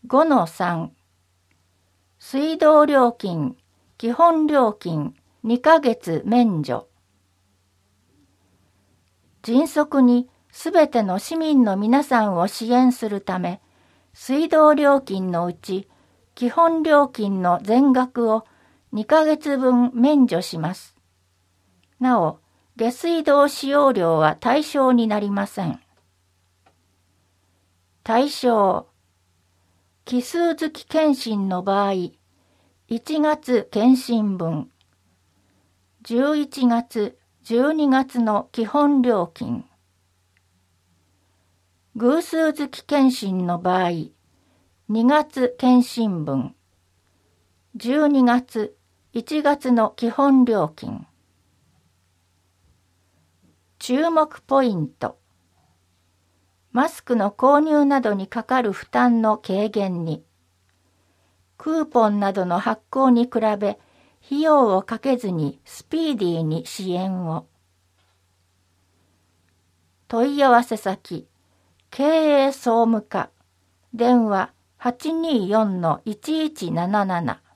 5-3 水道料金、基本料金2ヶ月免除。迅速にすべての市民の皆さんを支援するため、水道料金のうち基本料金の全額を2ヶ月分免除します。なお、下水道使用料は対象になりません。対象、奇数月検診の場合、1月検診分、11月、12月の基本料金。偶数月検診の場合、2月検診分、12月、1月の基本料金。注目ポイント。マスクの購入などにかかる負担の軽減に、クーポンなどの発行に比べ、費用をかけずにスピーディーに支援を。問い合わせ先、経営総務課、電話824-1177